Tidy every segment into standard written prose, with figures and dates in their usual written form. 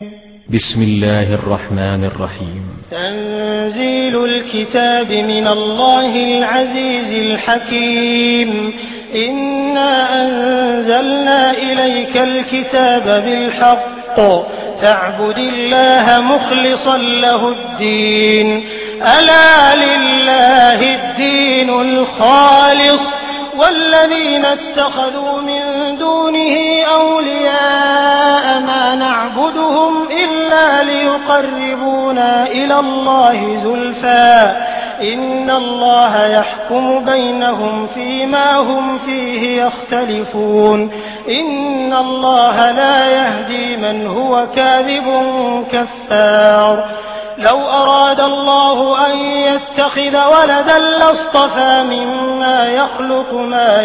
بسم الله الرحمن الرحيم. تنزيل الكتاب من الله العزيز الحكيم. إنا أنزلنا إليك الكتاب بالحق فاعبد الله مخلصا له الدين. ألا لله الدين الخالص والذين اتخذوا من دونه أولياء ما نعبدهم إلا ليقربونا إلى الله زلفى إن الله يحكم بينهم فيما هم فيه يختلفون. إن الله لا يهدي من هو كاذب كفار. لو أراد الله أن يتخذ ولدا لاصطفى مما يخلق ما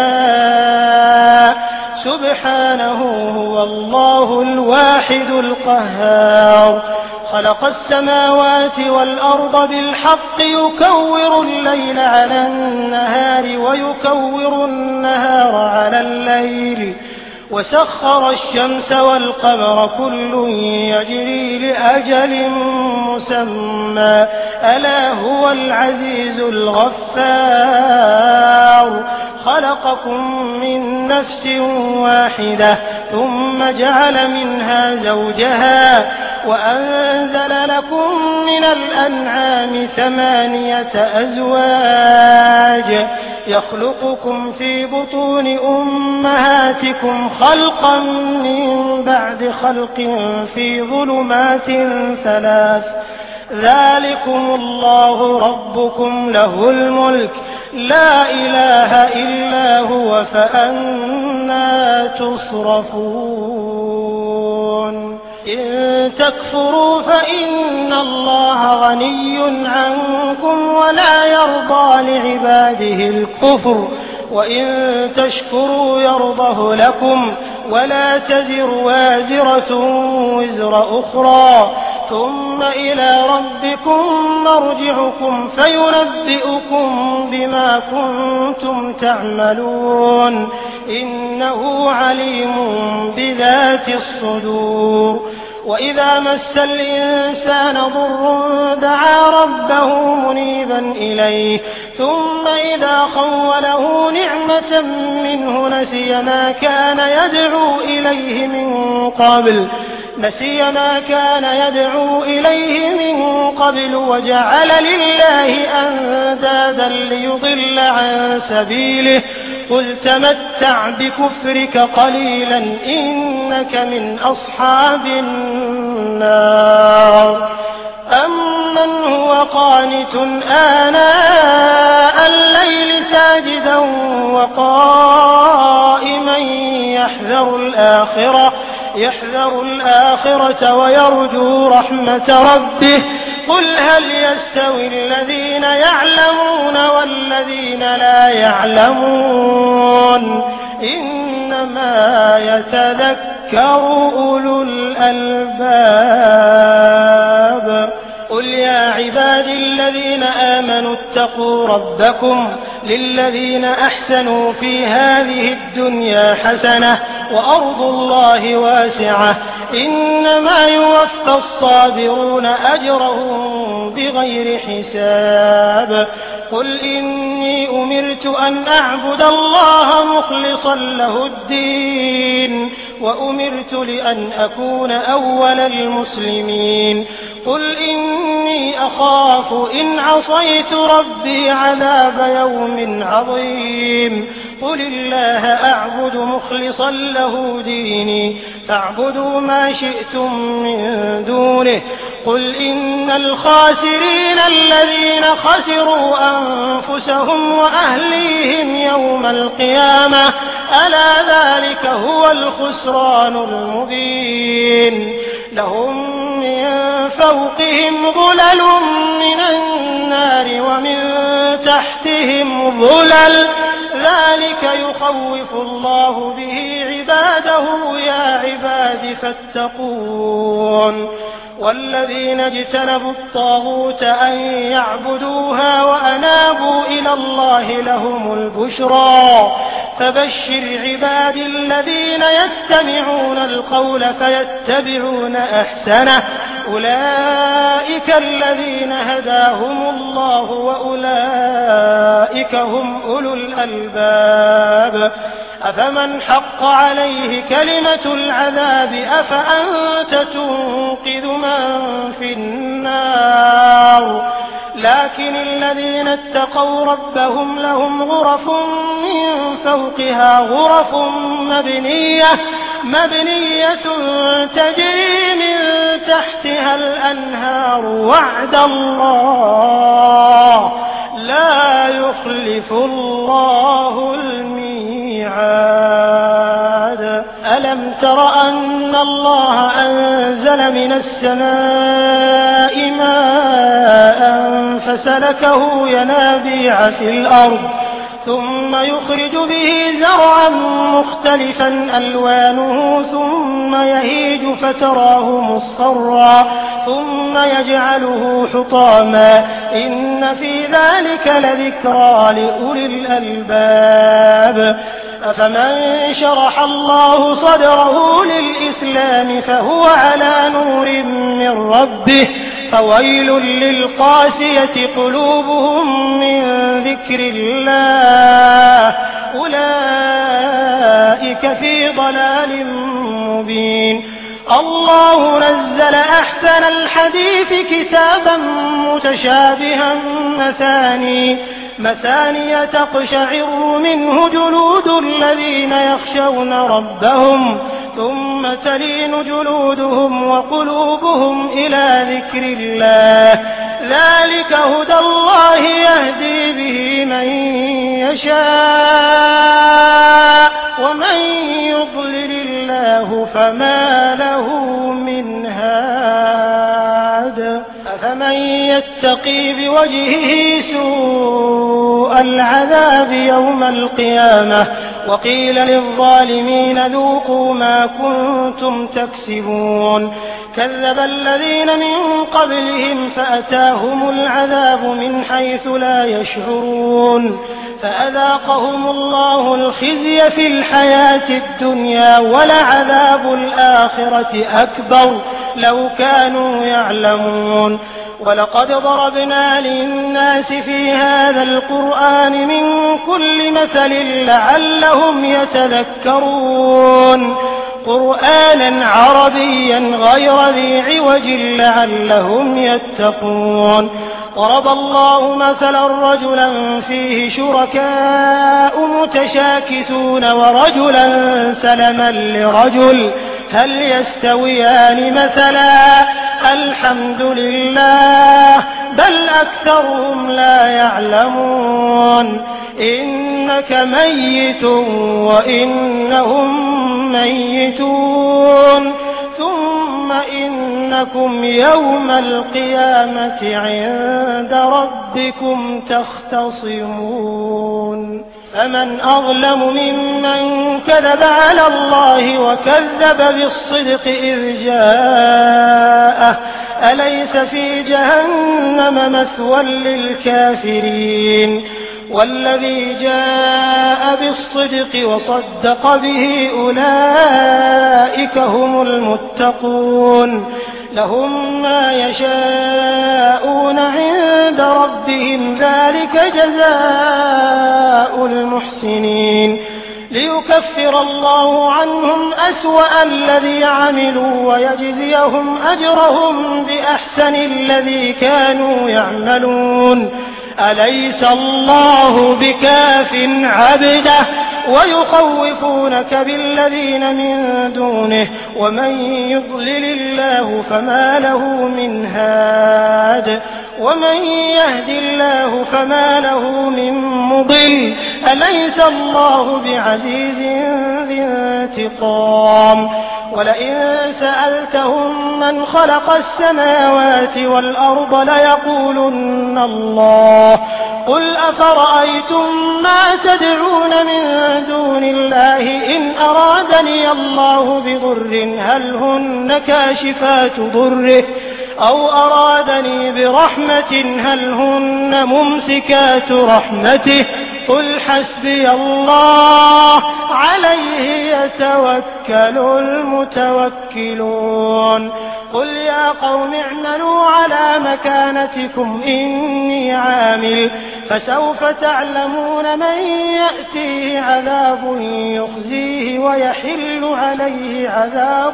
يشاء سبحانه هو الله الواحد القهار. خلق السماوات والأرض بالحق يكور الليل على النهار ويكور النهار على الليل وسخر الشمس والقمر كل يجري لأجل مسمى ألا هو العزيز الغفار. خلقكم من نفس واحدة ثم جعل منها زوجها وأنزل لكم من الأنعام 8 أزواج يخلقكم في بطون أمهاتكم خلقا من بعد خلق في ظلمات 3 ذلكم الله ربكم له الملك لا إله إلا هو فأنى تصرفون. إن تكفروا فإن الله غني عنكم ولا يرضى لعباده الكفر وإن تشكروا يرضه لكم ولا تزر وازرة وزر أخرى ثم إلى ربكم مرجعكم فينبئكم بما كنتم تعملون إنه عليم بذات الصدور. وإذا مس الإنسان ضر دعا ربه منيبا إليه ثم إذا خوله نعمة منه نسي ما كان يدعو إليه من قبل وجعل لله أندادا ليضل عن سبيله قل تمتع بكفرك قليلا إنك من أصحاب النار. أمن هو قانت آناء الليل ساجدا وقائما يحذر الآخرة ويرجو رحمة ربه قل هل يستوي الذين يعلمون والذين لا يعلمون إنما يتذكر أولو الألباب. قل يا عبادي الذين آمنوا اتقوا ربكم للذين أحسنوا في هذه الدنيا حسنة وأرض الله واسعة إنما يوفى الصابرون أجرهم بغير حساب. قل إني أمرت أن أعبد الله مخلصا له الدين وأمرت لأن أكون أول المسلمين. قل إني أخاف إن عصيت ربي عذاب يوم عظيم. قل الله أعبد مخلصا له ديني فاعبدوا ما شئتم من دونه. قل إن الخاسرين الذين خسروا أنفسهم وأهليهم يوم القيامة ألا ذلك هو الخسران المبين. لهم من فوقهم ظلل من النار ومن تحتهم ظلل ذلك يخوف الله به عباده يا عباد فاتقون. والذين اجتنبوا الطاغوت أن يعبدوها وأنابوا إلى الله لهم البشرى فبشر عبادي الذين يستمعون القول فيتبعون أحسنه أولئك الذين هداهم الله وأولئك هم أولو الألباب أفمن حق عليه كلمة العذاب أفأنت تنقذ من في النار لكن الذين اتقوا ربهم لهم غرف من فوقها غرف مبنية تجري من تحتها الأنهار وعد الله لا يخلف الله الميعاد ألم تر أن الله أنزل من السماء ماء فسلكه ينابيع في الأرض ثم يخرج به زرعا مختلفا ألوانه ثم يهيج فتراه مصفرا ثم يجعله حطاما إن في ذلك لذكرى لأولي الألباب أفمن شرح الله صدره للإسلام فهو على نور من ربه فويل للقاسية قلوبهم من ذكر الله أولئك في ضلال مبين الله نزل أحسن الحديث كتابا متشابها مثانية تقشعر منه جلود الذين يخشون ربهم ثم تلين جلودهم وقلوبهم إلى ذكر الله ذلك هدى الله يهدي به من يشاء ومن يضلل الله فما له من هاد أفمن يتقي بوجهه سوء العذاب يوم القيامة وقيل للظالمين ذوقوا ما كنتم تكسبون كذب الذين من قبلهم فأتاهم العذاب من حيث لا يشعرون فأذاقهم الله الخزي في الحياة الدنيا ولعذاب الآخرة أكبر لو كانوا يعلمون ولقد ضربنا للناس في هذا القرآن من كل مثل لعلهم يتذكرون قرآنا عربيا غير ذي عوج لعلهم يتقون ضرب الله مثلا رجلا فيه شركاء متشاكسون ورجلا سلما لرجل هل يستويان مثلا الحمد لله بل أكثرهم لا يعلمون إنك ميت وإنهم ميتون ثم إنكم يوم القيامة عند ربكم تختصمون فمن أظلم ممن كذب على الله وكذب بالصدق إذ جاءه أليس في جهنم مثوى للكافرين والذي جاء بالصدق وصدق به أولئك هم المتقون لهم ما يشاءون عند ربهم ذلك جزاء المحسنين ليكفر الله عنهم أسوأ الذي عملوا ويجزيهم أجرهم بأحسن الذي كانوا يعملون أليس الله بكاف عبده ويخوفونك بالذين من دونه ومن يضلل الله فما له من هاد ومن يهد الله فما له من مضل أليس الله بعزيز ذي انتقام ولئن سألتهم من خلق السماوات والأرض ليقولن الله قل أفرأيتم ما تدعون من دون الله إن أرادني الله بضر هل هن كاشفات ضره أو أرادني برحمة هل هن ممسكات رحمته قل حسبي الله عليه يتوكل المتوكلون قل يا قوم اعملوا على مكانتكم إني عامل فسوف تعلمون من يأتيه عذاب يخزيه ويحل عليه عذاب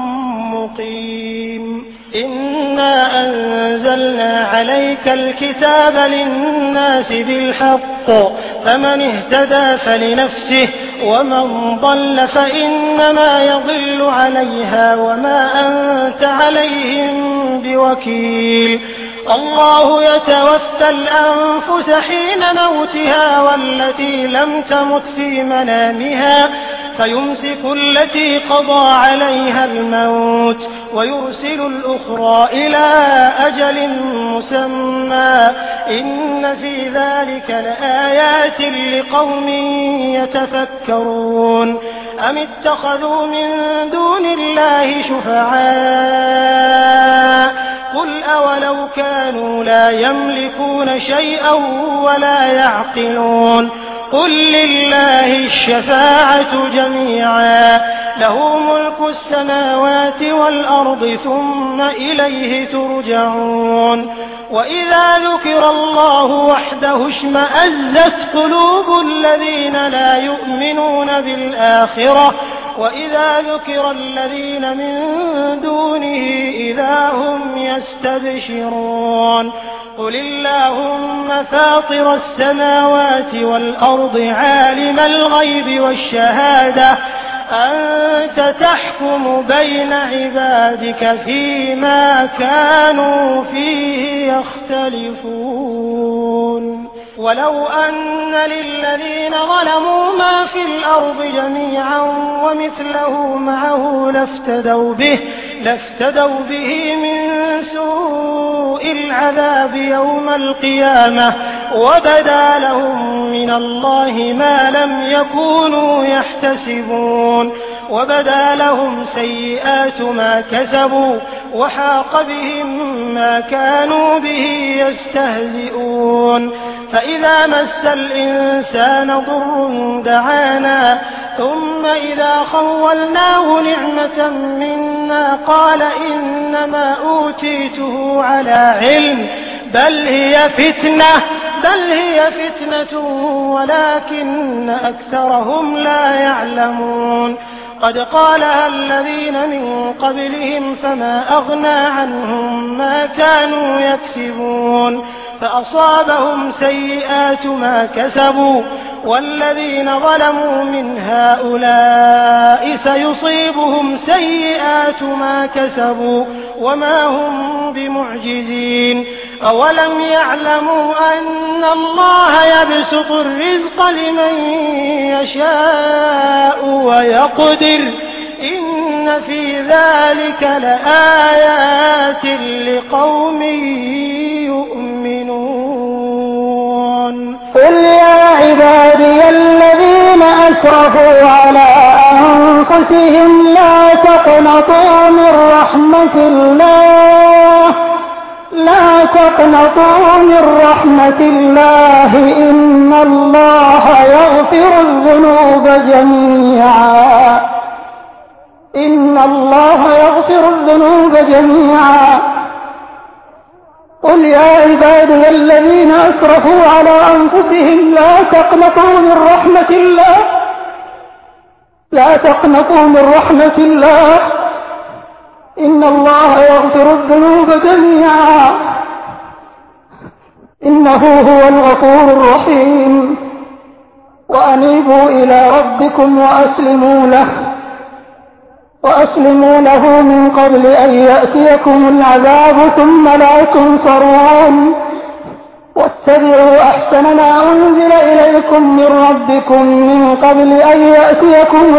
مقيم إنا أنزلنا عليك الكتاب للناس بالحق فمن اهتدى فلنفسه ومن ضل فإنما يضل عليها وما أنت عليهم بوكيل الله يتوفى الأنفس حين موتها والتي لم تمت في منامها فيمسك التي قضى عليها الموت ويرسل الأخرى إلى أجل مسمى إن في ذلك لآيات لقوم يتفكرون أم اتخذوا من دون الله شفعاء قل أولو كانوا لا يملكون شيئا ولا يعقلون قل لله الشفاعة جميعا له ملك السماوات والأرض ثم إليه ترجعون وإذا ذكر الله وحده اشمأزت قلوب الذين لا يؤمنون بالآخرة وإذا ذكر الذين من دونه إذا هم يستبشرون قل اللهم فاطر السماوات والأرض عالم الغيب والشهادة أنت تحكم بين عبادك فيما كانوا فيه يختلفون ولو أن للذين ظلموا ما في الأرض جميعا ومثله معه لافتدوا به من سوء العذاب يوم القيامة وبدا لهم من الله ما لم يكونوا يحتسبون وبدا لهم سيئات ما كسبوا وحاق بهم ما كانوا به يستهزئون فإذا مس الإنسان ضر دعانا ثم إذا خولناه نعمة منا قال إنما أوتيته على علم بل هي فتنة ولكن أكثرهم لا يعلمون قد قالها الذين من قبلهم فما أغنى عنهم ما كانوا يكسبون فأصابهم سيئات ما كسبوا والذين ظلموا من هؤلاء سيصيبهم سيئات ما كسبوا وما هم بمعجزين أولم يعلموا أن الله يبسط الرزق لمن يشاء ويقدر إن في ذلك لآيات لقوم يؤمنون قل يا عبادي الذين أسرفوا على أنفسهم لا تقنطوا من رحمة الله إن الله يغفر الذنوب جميعا قل يا عبادي الذين أسرفوا على أنفسهم لا تقنطوا من رحمة الله إن الله يغفر الذنوب جميعا إنه هو الغفور الرحيم وأنيبوا إلى ربكم وأسلموا له من قبل أن يأتيكم العذاب ثم لا تنصرون واتبعوا أحسن ما أنزل إليكم من ربكم من قبل أن يأتيكم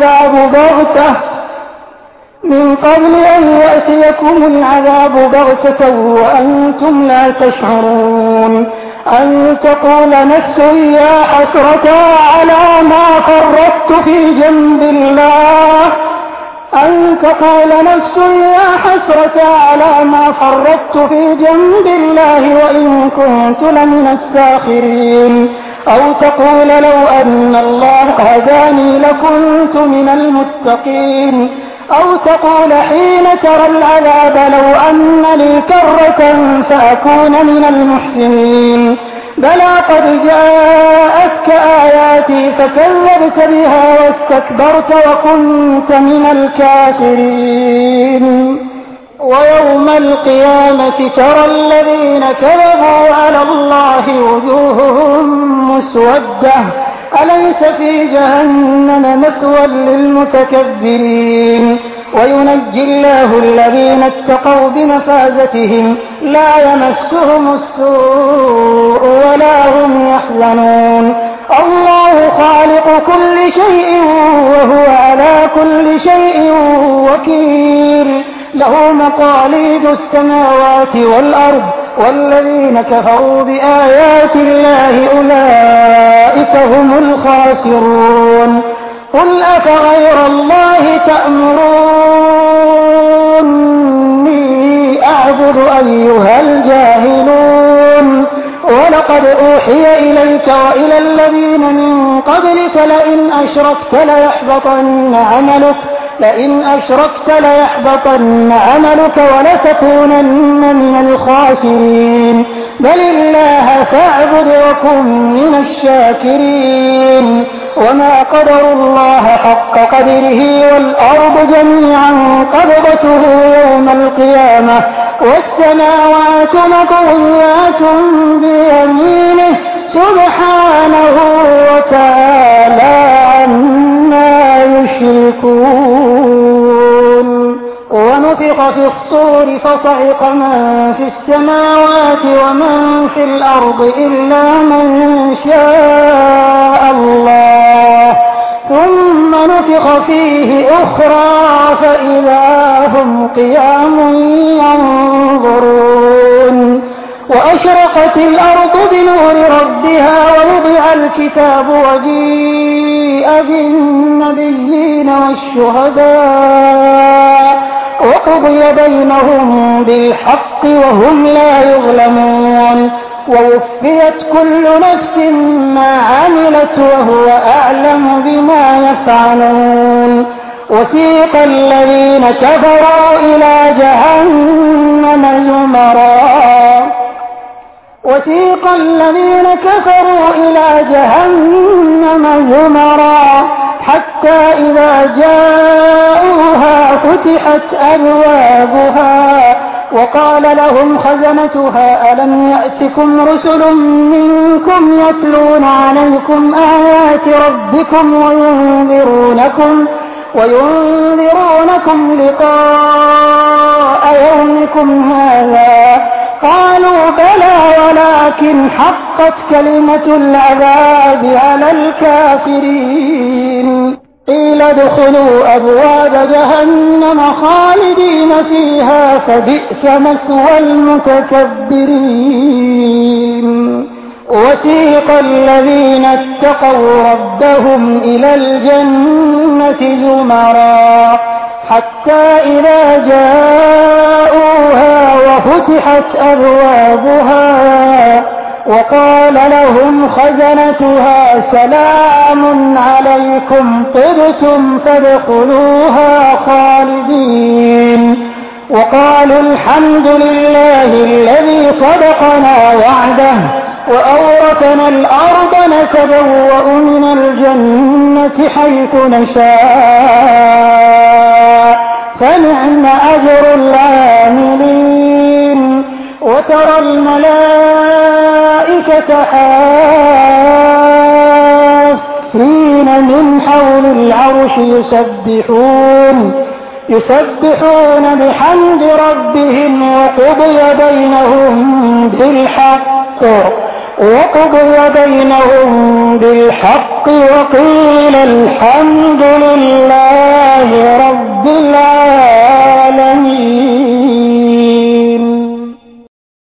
العذاب بغتة وأنتم لا تشعرون أن تقول نفس يا حسرة على ما فرطت في جنب الله وإن كنت لمن الساخرين أو تقول لو أن الله هداني لكنت من المتقين أو تقول حين ترى العذاب لو أن لي كرة فأكون من المحسنين بلى قد جاءتك آياتي فكذبت بها واستكبرت وكنت من الكافرين ويوم القيامة ترى الذين كذبوا على الله وجوههم مسودة أليس في جهنم مثوى للمتكبرين وينجي الله الذين اتقوا بمفازتهم لا يمسهم السوء ولا هم يحزنون الله خالق كل شيء وهو على كل شيء وكيل له مقاليد السماوات والأرض والذين كفروا بآيات الله أولئك هم الخاسرون قل أفغير الله تأمروني أعبد أيها الجاهلون ولقد أوحي إليك وإلى الذين من قبلك لئن أشركت ليحبطن عملك ولتكونن من الخاسرين بل الله فاعبد وكن من الشاكرين وما قدروا الله حق قدره والأرض جميعا قبضته يوم القيامة والسماوات مطويات بيمينه سبحانه وتعالى عما يشركون ونفخ في الصور فصعق من في السماوات ومن في الأرض إلا من شاء الله ثم نفخ فيه أخرى فإذا هم قيام ينظرون وأشرقت الأرض بنور ربها ووضع الكتاب وجيء بالنبيين والشهداء وقضي بينهم بالحق وهم لا يظلمون ووفيت كل نفس ما عملت وهو أعلم بما يفعلون وسيق الذين كفروا إلى جهنم زمرا حتى إذا جاءوها فتحت أبوابها وقال لهم خزنتها ألم يأتكم رسل منكم يتلون عليكم آيات ربكم وينذرونكم لقاء يومكم هذا قالوا بلى ولكن حقت كلمة العذاب على الكافرين قيل ادخلوا أبواب جهنم خالدين فيها فبئس مثوى المتكبرين وسيق الذين اتقوا ربهم إلى الجنة زمرا حتى إذا جاءوها وفتحت أبوابها وقال لهم خزنتها سلام عليكم طبتم فادخلوها خالدين وقالوا الحمد لله الذي صدقنا وعده وأورثنا الأرض نتبوأ من الجنة حيث نشاء فنعم أجر العاملين وترى الملائكة حافين من حول العرش يسبحون بحمد ربهم وقضي بينهم بالحق وقيل الحمد لله